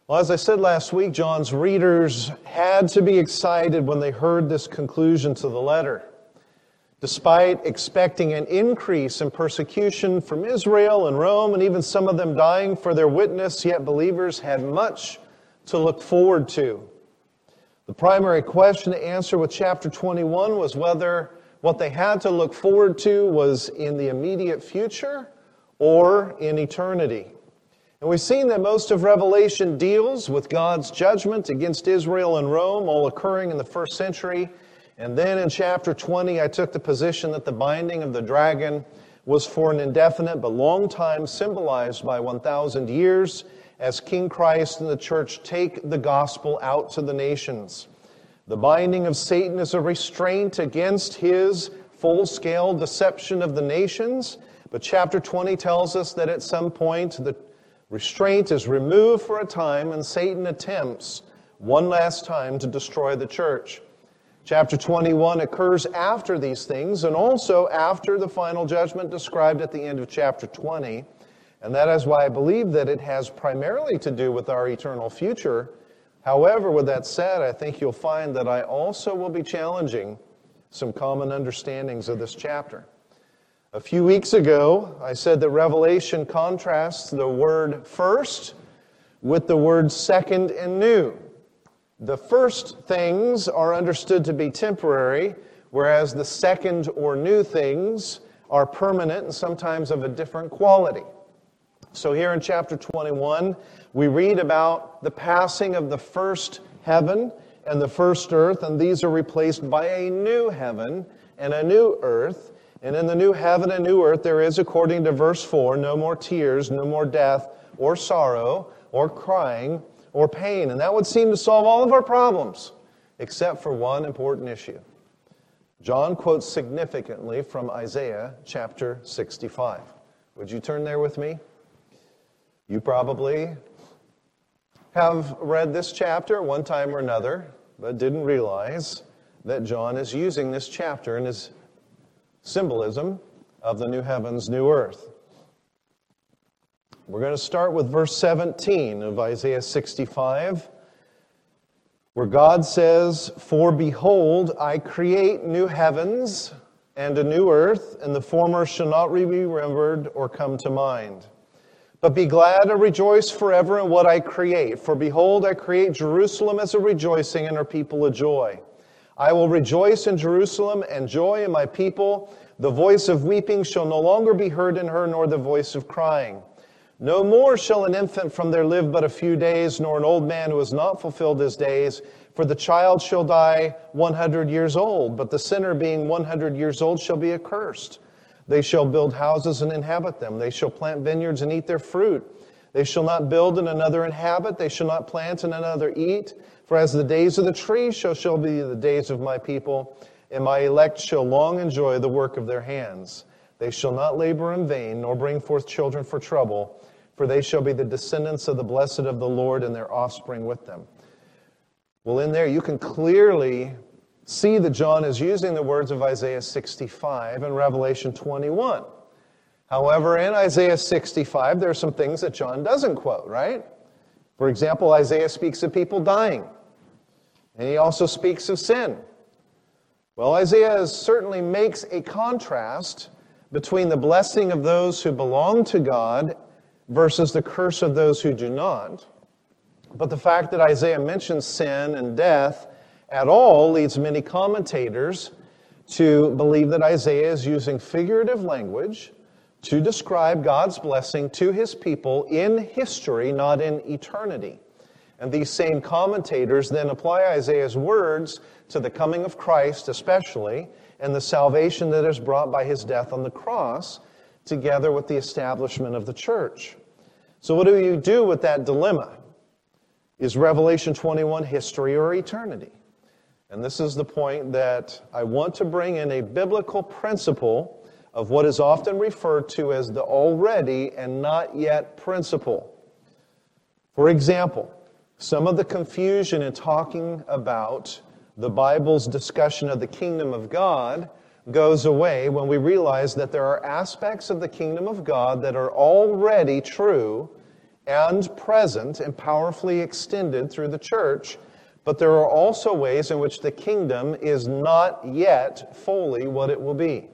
Well, as I said last week, John's readers had to be excited when they heard this conclusion to the letter. Despite expecting an increase in persecution from Israel and Rome, and even some of them dying for their witness, yet believers had much to look forward to. The primary question to answer with chapter 21 was whether what they had to look forward to was in the immediate future or in eternity. And we've seen that most of Revelation deals with God's judgment against Israel and Rome, all occurring in the first century. And then in chapter 20, I took the position that the binding of the dragon was for an indefinite but long time, symbolized by 1,000 years, as King Christ and the church take the gospel out to the nations. The binding of Satan is a restraint against his full-scale deception of the nations. But chapter 20 tells us that at some point the restraint is removed for a time and Satan attempts one last time to destroy the church. Chapter 21 occurs after these things and also after the final judgment described at the end of chapter 20. And that is why I believe that it has primarily to do with our eternal future. However, with that said, I think you'll find that I also will be challenging some common understandings of this chapter. A few weeks ago, I said that Revelation contrasts the word first with the word second and new. The first things are understood to be temporary, whereas the second or new things are permanent and sometimes of a different quality. So here in chapter 21, we read about the passing of the first heaven and the first earth, and these are replaced by a new heaven and a new earth. And in the new heaven and new earth, there is, according to verse 4, no more tears, no more death, or sorrow, or crying, or pain. And that would seem to solve all of our problems, except for one important issue. John quotes significantly from Isaiah chapter 65. Would you turn there with me? You probably have read this chapter at one time or another, but didn't realize that John is using this chapter in his symbolism of the new heavens, new earth. We're going to start with verse 17 of Isaiah 65, where God says, "For behold, I create new heavens and a new earth, and the former shall not be remembered or come to mind. But be glad and rejoice forever in what I create. For behold, I create Jerusalem as a rejoicing and her people a joy. I will rejoice in Jerusalem and joy in my people. The voice of weeping shall no longer be heard in her, nor the voice of crying. No more shall an infant from there live but a few days, nor an old man who has not fulfilled his days. For the child shall die 100 years old, but the sinner being 100 years old shall be accursed. They shall build houses and inhabit them. They shall plant vineyards and eat their fruit. They shall not build and another inhabit. They shall not plant and another eat. For as the days of the tree shall be the days of my people, and my elect shall long enjoy the work of their hands. They shall not labor in vain, nor bring forth children for trouble, for they shall be the descendants of the blessed of the Lord, and their offspring with them." Well, in there you can clearly see that John is using the words of Isaiah 65 and Revelation 21. However, in Isaiah 65, there are some things that John doesn't quote, right? For example, Isaiah speaks of people dying, and he also speaks of sin. Well, Isaiah certainly makes a contrast between the blessing of those who belong to God versus the curse of those who do not. But the fact that Isaiah mentions sin and death at all leads many commentators to believe that Isaiah is using figurative language to describe God's blessing to his people in history, not in eternity. And these same commentators then apply Isaiah's words to the coming of Christ especially, and the salvation that is brought by his death on the cross, together with the establishment of the church. So what do you do with that dilemma? Is Revelation 21 history or eternity? And this is the point that I want to bring in a biblical principle of what is often referred to as the already and not yet principle. For example, some of the confusion in talking about the Bible's discussion of the kingdom of God goes away when we realize that there are aspects of the kingdom of God that are already true and present and powerfully extended through the church, but there are also ways in which the kingdom is not yet fully what it will be.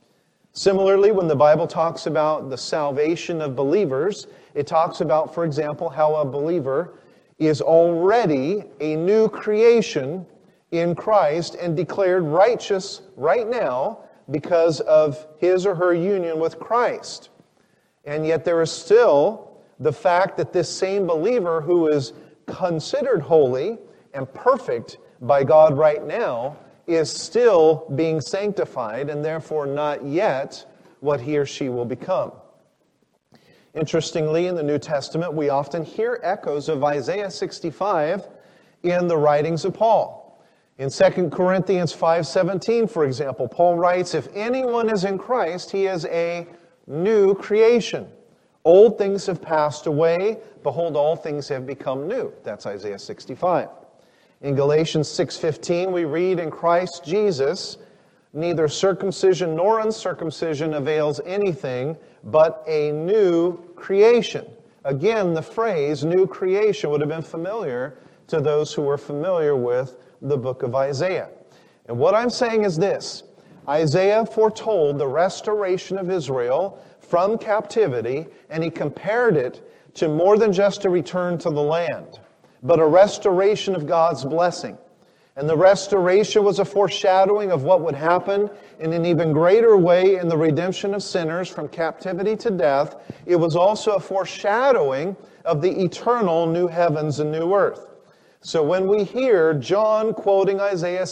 Similarly, when the Bible talks about the salvation of believers, it talks about, for example, how a believer is already a new creation in Christ and declared righteous right now because of his or her union with Christ. And yet there is still the fact that this same believer who is considered holy and perfect by God right now is still being sanctified and therefore not yet what he or she will become. Interestingly, in the New Testament, we often hear echoes of Isaiah 65 in the writings of Paul. In 2 Corinthians 5:17, for example, Paul writes, "If anyone is in Christ, he is a new creation. Old things have passed away. Behold, all things have become new." That's Isaiah 65. In Galatians 6:15, we read, "In Christ Jesus, neither circumcision nor uncircumcision avails anything, but a new creation." Again, the phrase new creation would have been familiar to those who were familiar with the book of Isaiah. And what I'm saying is this: Isaiah foretold the restoration of Israel from captivity, and he compared it to more than just a return to the land, but a restoration of God's blessing. And the restoration was a foreshadowing of what would happen in an even greater way in the redemption of sinners from captivity to death. It was also a foreshadowing of the eternal new heavens and new earth. So when we hear John quoting Isaiah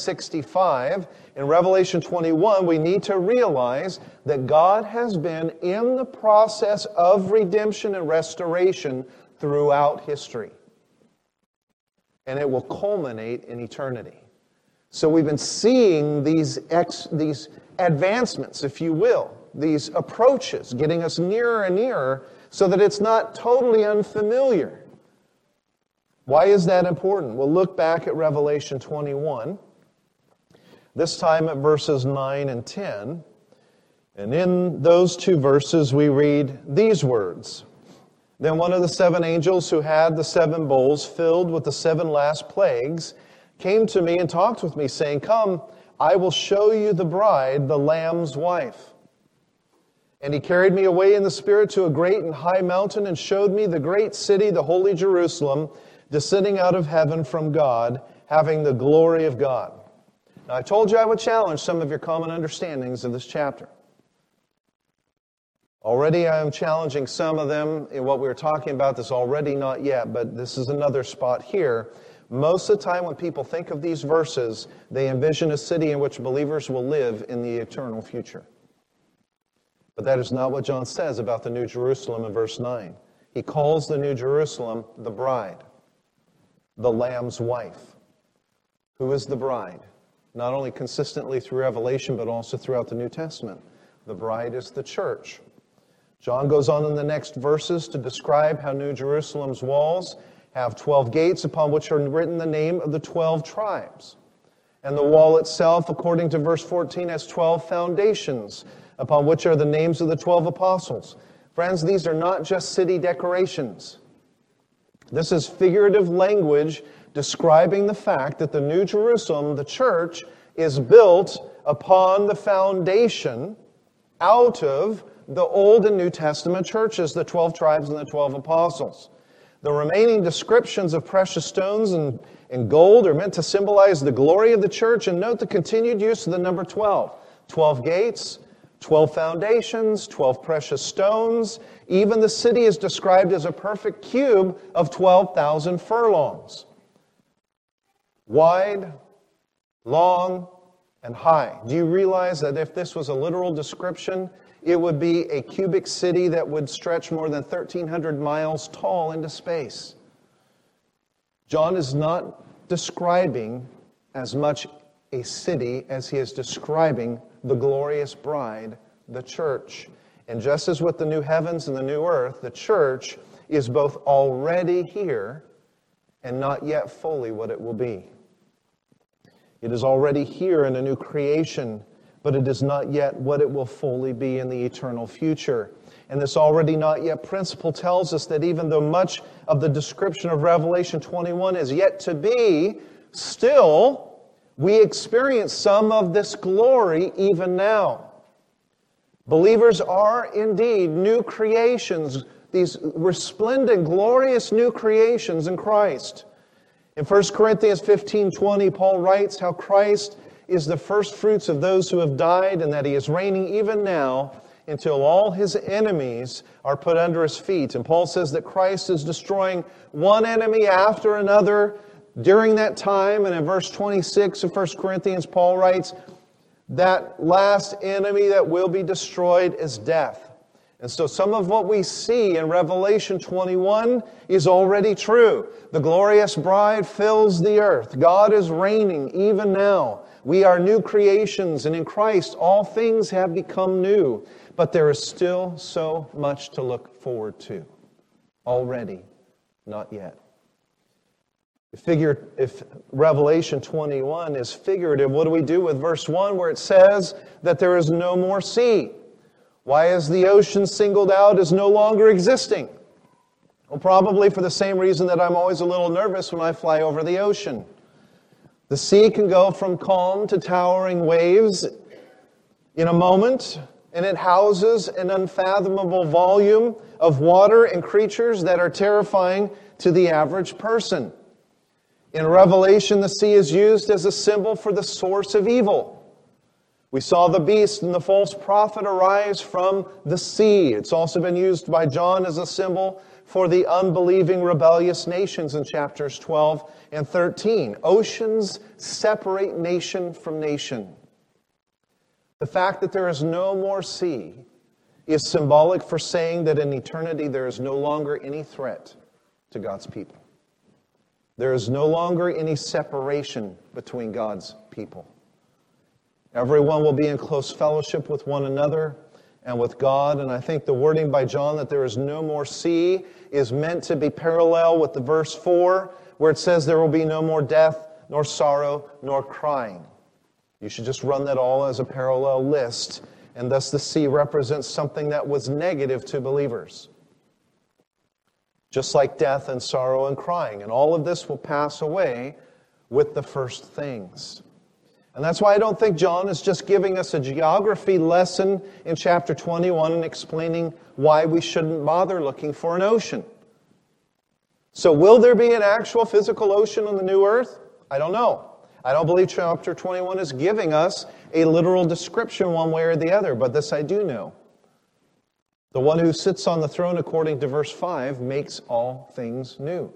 65 in Revelation 21, we need to realize that God has been in the process of redemption and restoration throughout history. And it will culminate in eternity. So we've been seeing these advancements, if you will, these approaches, getting us nearer and nearer so that it's not totally unfamiliar. Why is that important? We'll look back at Revelation 21, this time at verses 9 and 10. And in those two verses we read these words: "Then one of the seven angels who had the seven bowls filled with the seven last plagues came to me and talked with me, saying, 'Come, I will show you the bride, the Lamb's wife.' And he carried me away in the Spirit to a great and high mountain and showed me the great city, the holy Jerusalem, descending out of heaven from God, having the glory of God." Now, I told you I would challenge some of your common understandings of this chapter. Already I am challenging some of them in what we were talking about. This already not yet, but this is another spot here. Most of the time when people think of these verses, they envision a city in which believers will live in the eternal future. But that is not what John says about the New Jerusalem in verse 9. He calls the New Jerusalem the bride, the Lamb's wife. Who is the bride? Not only consistently through Revelation, but also throughout the New Testament. The bride is the church. John goes on in the next verses to describe how New Jerusalem's walls have 12 gates upon which are written the name of the 12 tribes. And the wall itself, according to verse 14, has 12 foundations upon which are the names of the 12 apostles. Friends, these are not just city decorations. This is figurative language describing the fact that the New Jerusalem, the church, is built upon the foundation out of the Old and New Testament churches, the 12 tribes and the 12 apostles. The remaining descriptions of precious stones and gold are meant to symbolize the glory of the church, and note the continued use of the number 12. 12 gates, 12 foundations, 12 precious stones. Even the city is described as a perfect cube of 12,000 furlongs. Wide, long, and high. Do you realize that if this was a literal description, it would be a cubic city that would stretch more than 1,300 miles tall into space? John is not describing as much a city as he is describing the glorious bride, the church. And just as with the new heavens and the new earth, the church is both already here and not yet fully what it will be. It is already here in a new creation, but it is not yet what it will fully be in the eternal future. And this already not yet principle tells us that even though much of the description of Revelation 21 is yet to be, still we experience some of this glory even now. Believers are indeed new creations, these resplendent, glorious new creations in Christ. In 1 Corinthians 15:20, Paul writes how Christ is the first fruits of those who have died, and that He is reigning even now until all His enemies are put under His feet. And Paul says that Christ is destroying one enemy after another during that time. And in verse 26 of 1 Corinthians, Paul writes, that last enemy that will be destroyed is death. And so some of what we see in Revelation 21 is already true. The glorious bride fills the earth. God is reigning even now. We are new creations, and in Christ all things have become new. But there is still so much to look forward to. Already, not yet. If Revelation 21 is figurative, what do we do with verse 1 where it says that there is no more sea? Why is the ocean singled out as no longer existing? Well, probably for the same reason that I'm always a little nervous when I fly over the ocean. The sea can go from calm to towering waves in a moment, and it houses an unfathomable volume of water and creatures that are terrifying to the average person. In Revelation, the sea is used as a symbol for the source of evil. We saw the beast and the false prophet arise from the sea. It's also been used by John as a symbol for the unbelieving, rebellious nations in chapters 12 and 13. Oceans separate nation from nation. The fact that there is no more sea is symbolic for saying that in eternity there is no longer any threat to God's people. There is no longer any separation between God's people. Everyone will be in close fellowship with one another and with God. And I think the wording by John that there is no more sea is meant to be parallel with the verse 4 where it says there will be no more death, nor sorrow, nor crying. You should just run that all as a parallel list. And thus the sea represents something that was negative to believers. Just like death and sorrow and crying. And all of this will pass away with the first things. And that's why I don't think John is just giving us a geography lesson in chapter 21 and explaining why we shouldn't bother looking for an ocean. So will there be an actual physical ocean on the new earth? I don't know. I don't believe chapter 21 is giving us a literal description one way or the other, but this I do know. The one who sits on the throne, according to verse 5, makes all things new.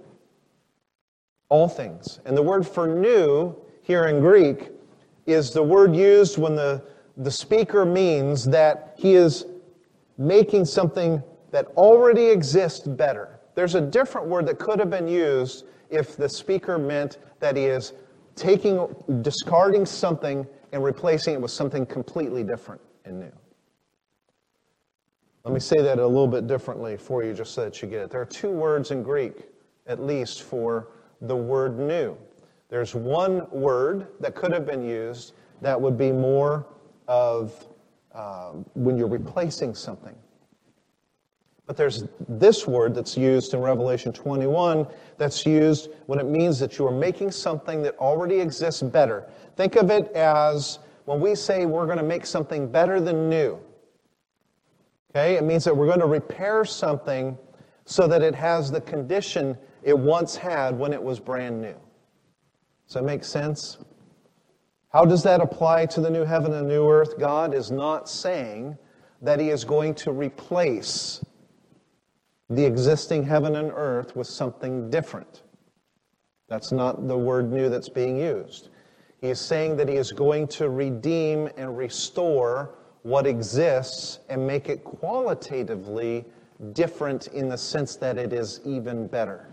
All things. And the word for new here in Greek is the word used when the speaker means that he is making something that already exists better. There's a different word that could have been used if the speaker meant that he is discarding something and replacing it with something completely different and new. Let me say that a little bit differently for you just so that you get it. There are two words in Greek, at least, for the word new. There's one word that could have been used that would be more of when you're replacing something. But there's this word that's used in Revelation 21 that's used when it means that you are making something that already exists better. Think of it as when we say we're going to make something better than new. Okay, it means that we're going to repair something so that it has the condition it once had when it was brand new. Does that make sense? How does that apply to the new heaven and new earth? God is not saying that He is going to replace the existing heaven and earth with something different. That's not the word new that's being used. He is saying that He is going to redeem and restore what exists and make it qualitatively different in the sense that it is even better.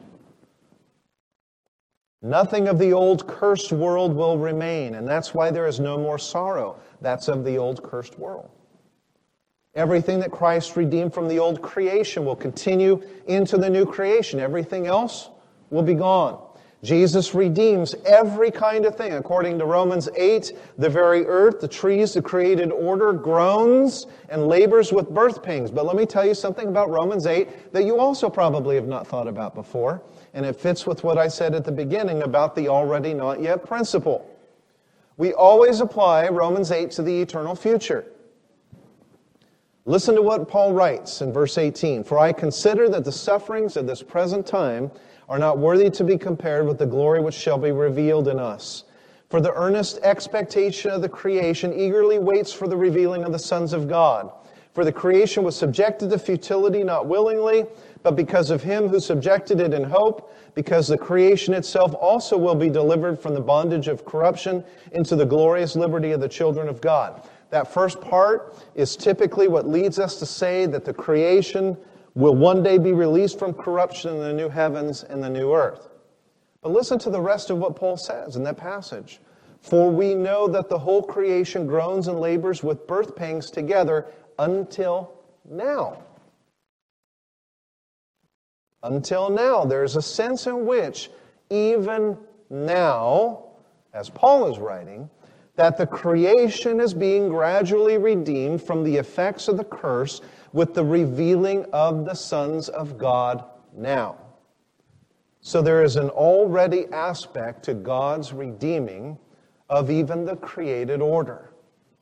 Nothing of the old cursed world will remain, and that's why there is no more sorrow. That's of the old cursed world. Everything that Christ redeemed from the old creation will continue into the new creation. Everything else will be gone. Jesus redeems every kind of thing. According to Romans 8, the very earth, the trees, the created order, groans and labors with birth pains. But let me tell you something about Romans 8 that you also probably have not thought about before. And it fits with what I said at the beginning about the already not yet principle. We always apply Romans 8 to the eternal future. Listen to what Paul writes in verse 18. For I consider that the sufferings of this present time are not worthy to be compared with the glory which shall be revealed in us. For the earnest expectation of the creation eagerly waits for the revealing of the sons of God. For the creation was subjected to futility not willingly, but because of him who subjected it in hope, because the creation itself also will be delivered from the bondage of corruption into the glorious liberty of the children of God. That first part is typically what leads us to say that the creation will one day be released from corruption in the new heavens and the new earth. But listen to the rest of what Paul says in that passage. For we know that the whole creation groans and labors with birth pangs together until now. Until now. There's a sense in which even now, as Paul is writing, that the creation is being gradually redeemed from the effects of the curse with the revealing of the sons of God now. So there is an already aspect to God's redeeming of even the created order.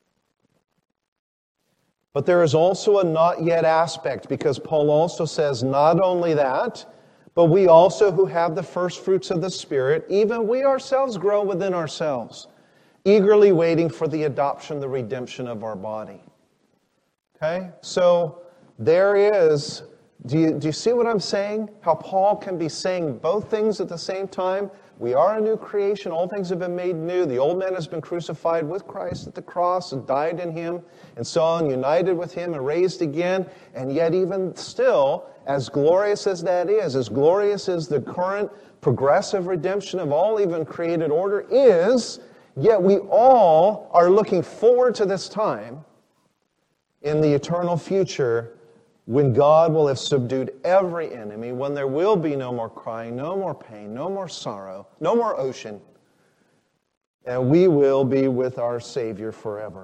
But there is also a not yet aspect, because Paul also says not only that, but we also who have the first fruits of the Spirit, even we ourselves grow within ourselves, eagerly waiting for the adoption, the redemption of our body. Okay? So there is, do you see what I'm saying? How Paul can be saying both things at the same time? We are a new creation. All things have been made new. The old man has been crucified with Christ at the cross and died in him and so on, united with him and raised again. And yet even still, as glorious as that is, as glorious as the current progressive redemption of all even created order is, yet we all are looking forward to this time in the eternal future when God will have subdued every enemy, when there will be no more crying, no more pain, no more sorrow, no more ocean, and we will be with our Savior forever.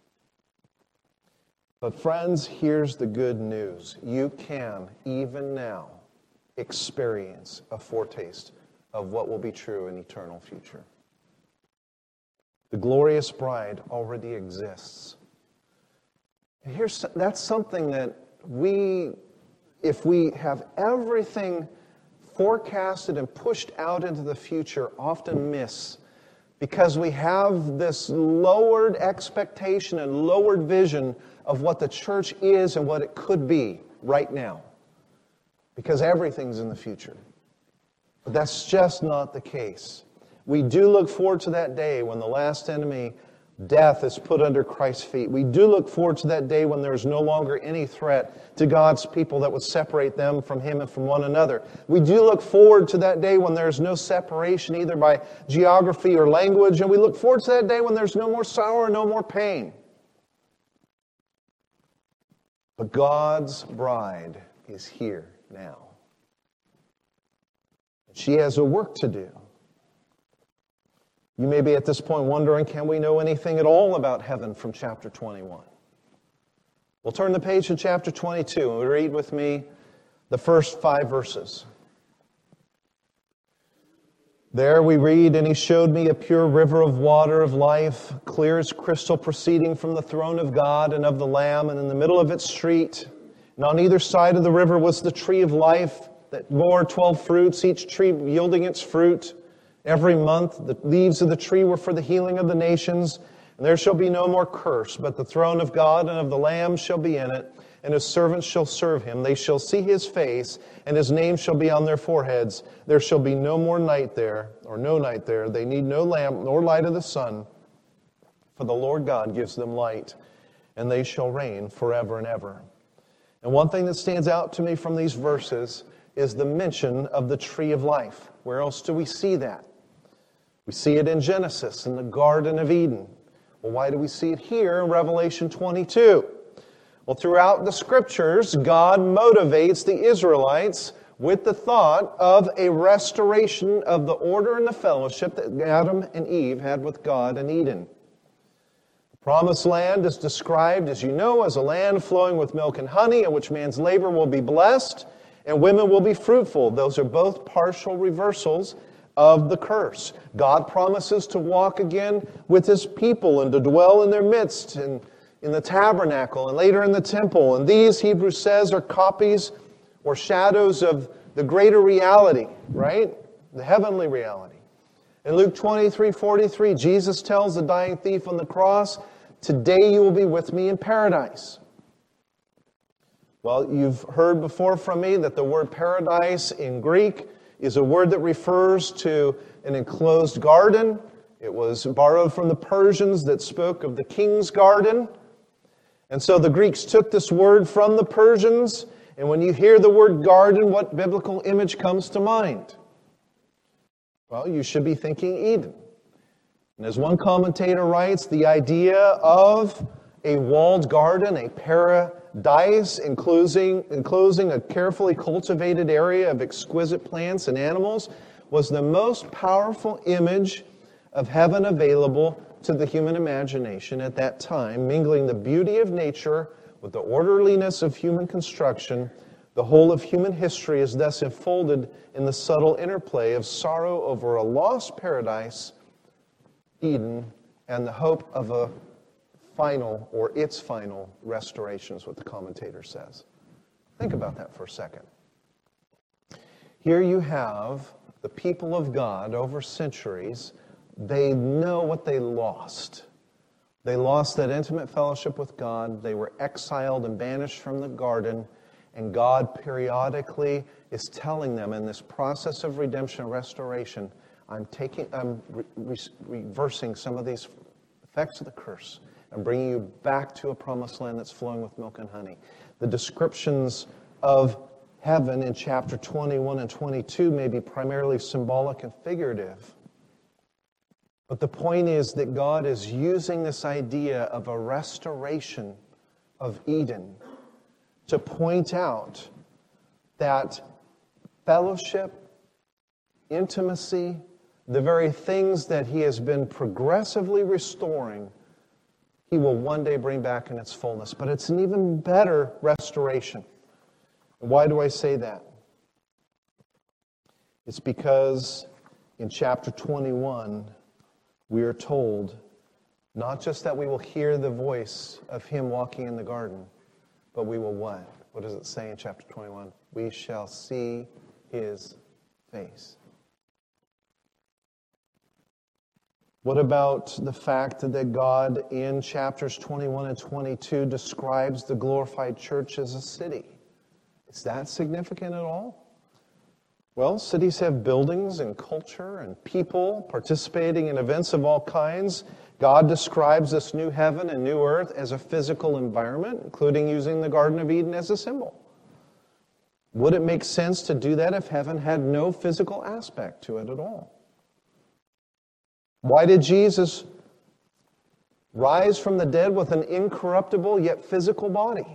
But friends, here's the good news. You can, even now, experience a foretaste of what will be true in eternal future. The glorious bride already exists. That's something that if we have everything forecasted and pushed out into the future, often miss, because we have this lowered expectation and lowered vision of what the church is and what it could be right now, because everything's in the future. But that's just not the case. We do look forward to that day when the last enemy, death, is put under Christ's feet. We do look forward to that day when there's no longer any threat to God's people that would separate them from Him and from one another. We do look forward to that day when there's no separation either by geography or language. And we look forward to that day when there's no more sorrow or no more pain. But God's bride is here now. She has a work to do. You may be at this point wondering, can we know anything at all about heaven from chapter 21? We'll turn the page to chapter 22 and read with me the first 5 verses. There we read, "And he showed me a pure river of water of life, clear as crystal, proceeding from the throne of God and of the Lamb, and in the middle of its street. And on either side of the river was the tree of life that bore 12 fruits, each tree yielding its fruit. Every month the leaves of the tree were for the healing of the nations. And there shall be no more curse, but the throne of God and of the Lamb shall be in it, and his servants shall serve him. They shall see his face, and his name shall be on their foreheads. There shall be no more night there, or no night there. They need no lamp nor light of the sun, for the Lord God gives them light, and they shall reign forever and ever." And one thing that stands out to me from these verses is the mention of the tree of life. Where else do we see that? We see it in Genesis, in the Garden of Eden. Well, why do we see it here in Revelation 22? Well, throughout the Scriptures, God motivates the Israelites with the thought of a restoration of the order and the fellowship that Adam and Eve had with God in Eden. The promised land is described, as you know, as a land flowing with milk and honey, in which man's labor will be blessed and women will be fruitful. Those are both partial reversals of the curse. God promises to walk again with His people and to dwell in their midst and in the tabernacle and later in the temple. And these, Hebrews says, are copies or shadows of the greater reality, right? The heavenly reality. In Luke 23:43, Jesus tells the dying thief on the cross, "Today you will be with me in paradise." Well, you've heard before from me that the word paradise in Greek is a word that refers to an enclosed garden. It was borrowed from the Persians that spoke of the king's garden. And so the Greeks took this word from the Persians, and when you hear the word garden, what biblical image comes to mind? Well, you should be thinking Eden. And as one commentator writes, the idea of a walled garden, a paradise, enclosing a carefully cultivated area of exquisite plants and animals, was the most powerful image of heaven available to the human imagination at that time, mingling the beauty of nature with the orderliness of human construction. The whole of human history is thus enfolded in the subtle interplay of sorrow over a lost paradise, Eden, and the hope of a final, or its final, restoration is what the commentator says. Think about that for a second. Here you have the people of God over centuries. They know what they lost. They lost that intimate fellowship with God. They were exiled and banished from the garden. And God periodically is telling them in this process of redemption and restoration, I'm reversing some of these effects of the curse and bringing you back to a promised land that's flowing with milk and honey. The descriptions of heaven in chapter 21 and 22 may be primarily symbolic and figurative. But the point is that God is using this idea of a restoration of Eden to point out that fellowship, intimacy, the very things that He has been progressively restoring, He will one day bring back in its fullness. But it's an even better restoration. Why do I say that? It's because in chapter 21, we are told not just that we will hear the voice of Him walking in the garden, but we will what? What does it say in chapter 21? We shall see His face. What about the fact that God in chapters 21 and 22 describes the glorified church as a city? Is that significant at all? Well, cities have buildings and culture and people participating in events of all kinds. God describes this new heaven and new earth as a physical environment, including using the Garden of Eden as a symbol. Would it make sense to do that if heaven had no physical aspect to it at all? Why did Jesus rise from the dead with an incorruptible yet physical body?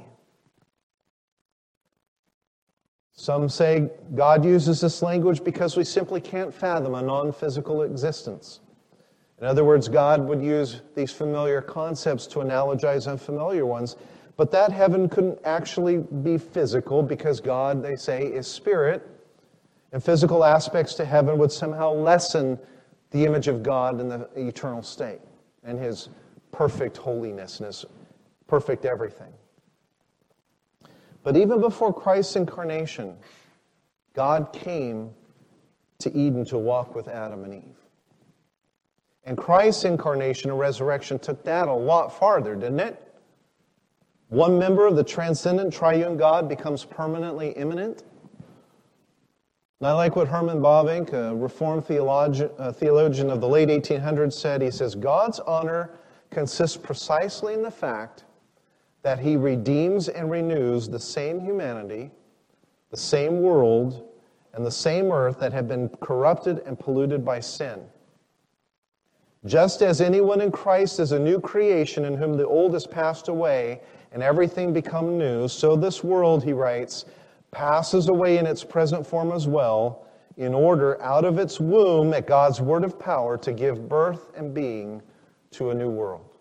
Some say God uses this language because we simply can't fathom a non-physical existence. In other words, God would use these familiar concepts to analogize unfamiliar ones, but that heaven couldn't actually be physical because God, they say, is spirit, and physical aspects to heaven would somehow lessen the image of God in the eternal state and His perfect holiness and His perfect everything. But even before Christ's incarnation, God came to Eden to walk with Adam and Eve. And Christ's incarnation and resurrection took that a lot farther, didn't it? One member of the transcendent triune God becomes permanently immanent. And I like what Herman Bavinck, a Reformed theologian of the late 1800s, said. He says, God's honor consists precisely in the fact that He redeems and renews the same humanity, the same world, and the same earth that have been corrupted and polluted by sin. Just as anyone in Christ is a new creation in whom the old has passed away and everything become new, so this world, he writes, passes away in its present form as well, in order out of its womb at God's word of power to give birth and being to a new world.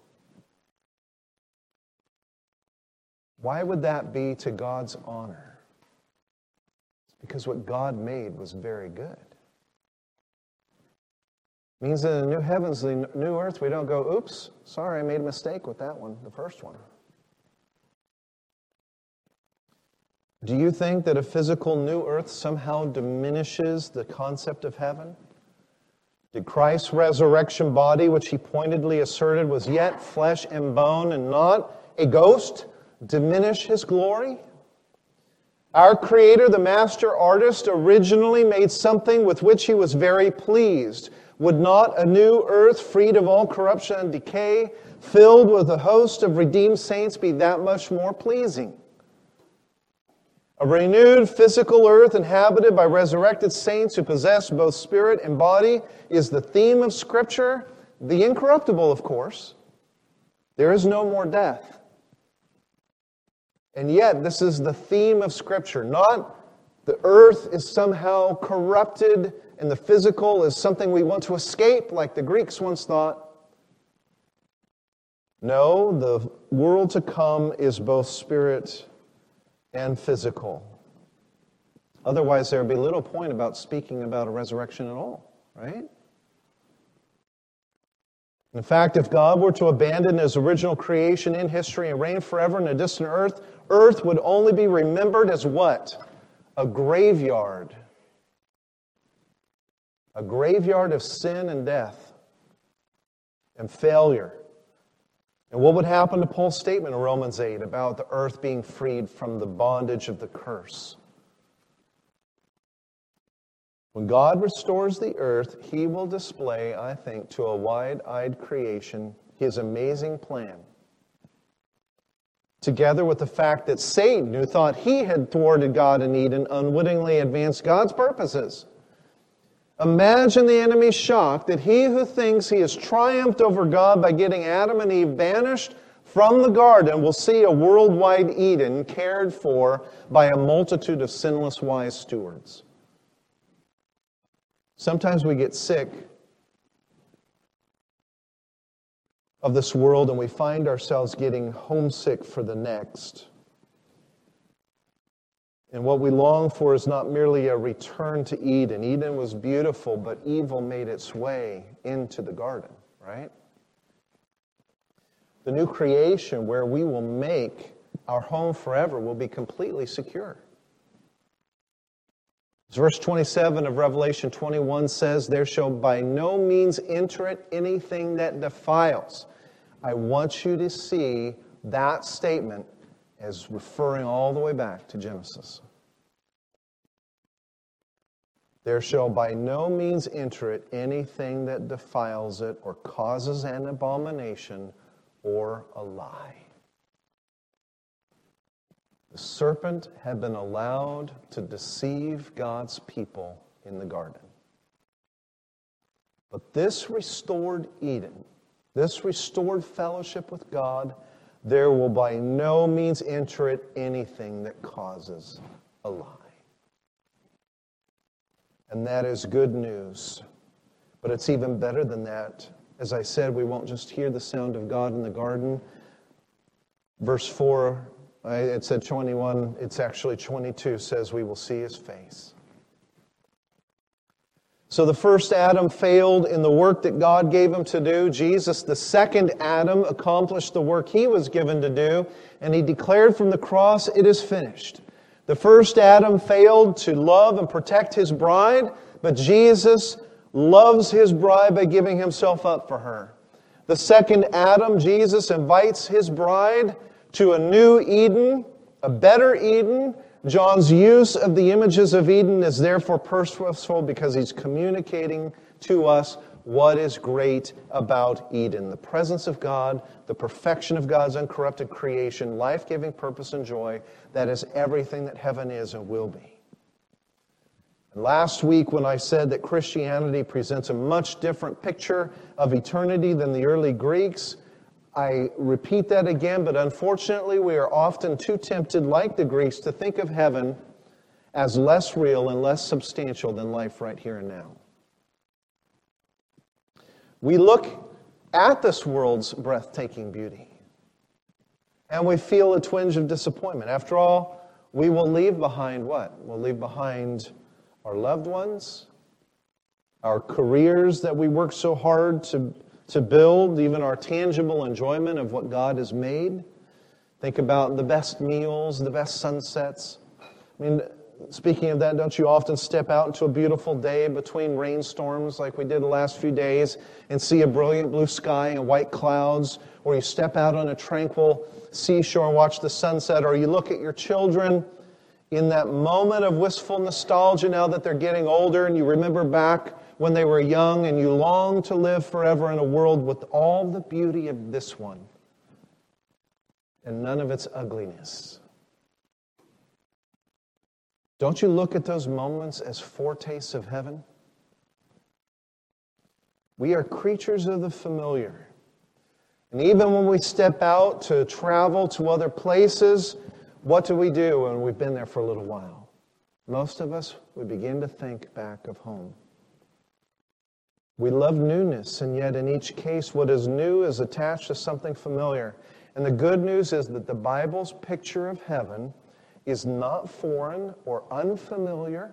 Why would that be to God's honor? It's because what God made was very good. It means that in the new heavens, the new earth, we don't go, oops, sorry, I made a mistake with that one, the first one. Do you think that a physical new earth somehow diminishes the concept of heaven? Did Christ's resurrection body, which he pointedly asserted was yet flesh and bone and not a ghost, diminish his glory? Our Creator, the master artist, originally made something with which he was very pleased. Would not a new earth, freed of all corruption and decay, filled with a host of redeemed saints, be that much more pleasing? A renewed physical earth inhabited by resurrected saints who possess both spirit and body is the theme of Scripture. The incorruptible, of course. There is no more death. And yet, this is the theme of Scripture. Not the earth is somehow corrupted and the physical is something we want to escape, like the Greeks once thought. No, the world to come is both spirit and physical. Otherwise, there would be little point about speaking about a resurrection at all, right? In fact, if God were to abandon his original creation in history and reign forever in a distant earth, earth would only be remembered as what? A graveyard. A graveyard of sin and death and failure. And what would happen to Paul's statement in Romans 8 about the earth being freed from the bondage of the curse? When God restores the earth, he will display, I think, to a wide-eyed creation his amazing plan. Together with the fact that Satan, who thought he had thwarted God in Eden, unwittingly advanced God's purposes. Imagine the enemy's shock that he who thinks he has triumphed over God by getting Adam and Eve banished from the garden will see a worldwide Eden cared for by a multitude of sinless wise stewards. Sometimes we get sick of this world and we find ourselves getting homesick for the next. And what we long for is not merely a return to Eden. Eden was beautiful, but evil made its way into the garden, right? The new creation where we will make our home forever will be completely secure. As verse 27 of Revelation 21 says, there shall by no means enter it anything that defiles. I want you to see that statement as referring all the way back to Genesis. There shall by no means enter it anything that defiles it or causes an abomination or a lie. The serpent had been allowed to deceive God's people in the garden. But this restored Eden, this restored fellowship with God, there will by no means enter it anything that causes a lie. And that is good news. But it's even better than that. As I said, we won't just hear the sound of God in the garden. Verse 4, it said 21, it's actually 22, says we will see his face. So the first Adam failed in the work that God gave him to do. Jesus, the second Adam, accomplished the work he was given to do, and he declared from the cross, it is finished. The first Adam failed to love and protect his bride, but Jesus loves his bride by giving himself up for her. The second Adam, Jesus, invites his bride to a new Eden, a better Eden. John's use of the images of Eden is therefore purposeful because he's communicating to us what is great about Eden. The presence of God, the perfection of God's uncorrupted creation, life-giving purpose and joy. That is everything that heaven is and will be. And last week when I said that Christianity presents a much different picture of eternity than the early Greeks, I repeat that again, but unfortunately we are often too tempted, like the Greeks, to think of heaven as less real and less substantial than life right here and now. We look at this world's breathtaking beauty, and we feel a twinge of disappointment. After all, we will leave behind what? We'll leave behind our loved ones, our careers that we work so hard to build, even our tangible enjoyment of what God has made. Think about the best meals, the best sunsets. I mean, speaking of that, don't you often step out into a beautiful day between rainstorms like we did the last few days and see a brilliant blue sky and white clouds, or you step out on a tranquil seashore and watch the sunset, or you look at your children in that moment of wistful nostalgia now that they're getting older, and you remember back when they were young and you long to live forever in a world with all the beauty of this one and none of its ugliness. Don't you look at those moments as foretastes of heaven? We are creatures of the familiar. And even when we step out to travel to other places, what do we do when we've been there for a little while? Most of us, we begin to think back of home. We love newness, and yet in each case, what is new is attached to something familiar. And the good news is that the Bible's picture of heaven is not foreign or unfamiliar.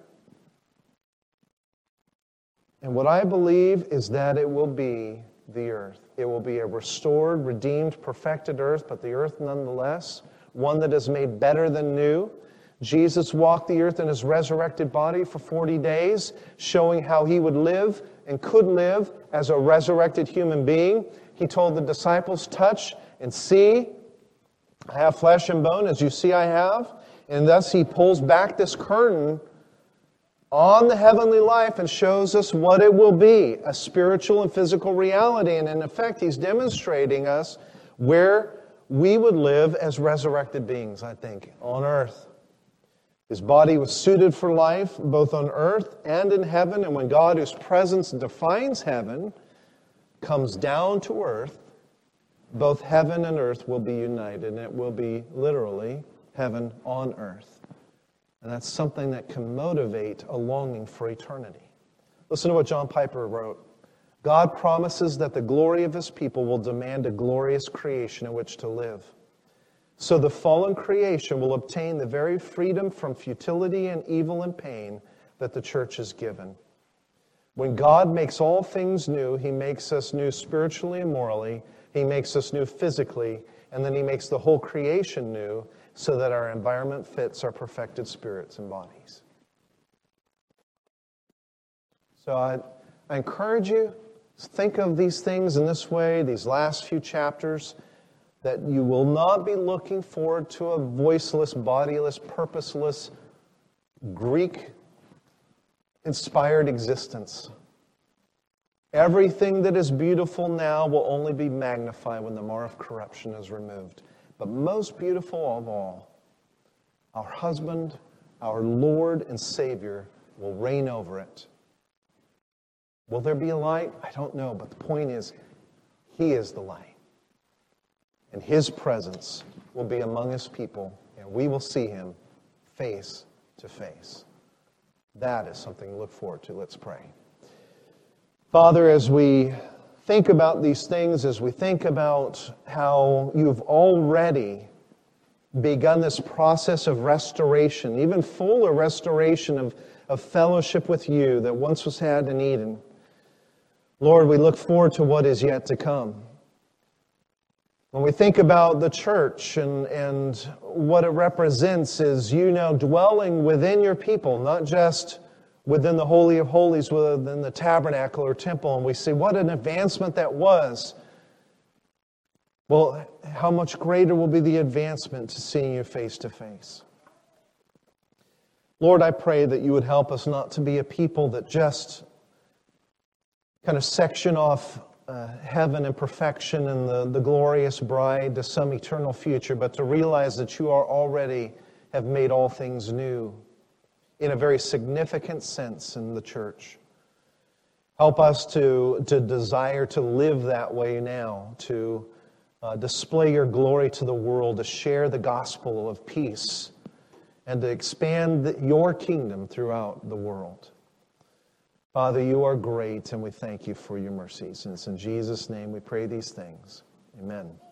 And what I believe is that it will be the earth. It will be a restored, redeemed, perfected earth, but the earth nonetheless, one that is made better than new. Jesus walked the earth in his resurrected body for 40 days, showing how he would live and could live as a resurrected human being. He told the disciples, touch and see, I have flesh and bone as you see I have. And thus he pulls back this curtain on the heavenly life and shows us what it will be, a spiritual and physical reality. And in effect, he's demonstrating us where we would live as resurrected beings, I think, on earth. His body was suited for life, both on earth and in heaven. And when God, whose presence defines heaven, comes down to earth, both heaven and earth will be united. And it will be literally heaven on earth. And that's something that can motivate a longing for eternity. Listen to what John Piper wrote. God promises that the glory of his people will demand a glorious creation in which to live. So the fallen creation will obtain the very freedom from futility and evil and pain that the church is given. When God makes all things new, he makes us new spiritually and morally. He makes us new physically. And then he makes the whole creation new so that our environment fits our perfected spirits and bodies. So I encourage you to think of these things in this way, these last few chapters, that you will not be looking forward to a voiceless, bodiless, purposeless, Greek-inspired existence. Everything that is beautiful now will only be magnified when the mar of corruption is removed. But most beautiful of all, our husband, our Lord and Savior, will reign over it. Will there be a light? I don't know, but the point is, he is the light. And his presence will be among his people, and we will see him face to face. That is something to look forward to. Let's pray. Father, as we think about these things, as we think about how you've already begun this process of restoration, even fuller restoration of fellowship with you that once was had in Eden, Lord, we look forward to what is yet to come. When we think about the church and what it represents is you now dwelling within your people, not just within the Holy of Holies, within the tabernacle or temple, and we see what an advancement that was. Well, how much greater will be the advancement to seeing you face to face. Lord, I pray that you would help us not to be a people that just kind of section off heaven and perfection and the glorious bride to some eternal future, but to realize that you are already have made all things new in a very significant sense in the church. Help us to desire to live that way now, to display your glory to the world, to share the gospel of peace and to expand your kingdom throughout the world. Father, you are great, and we thank you for your mercies. And it's in Jesus' name we pray these things. Amen.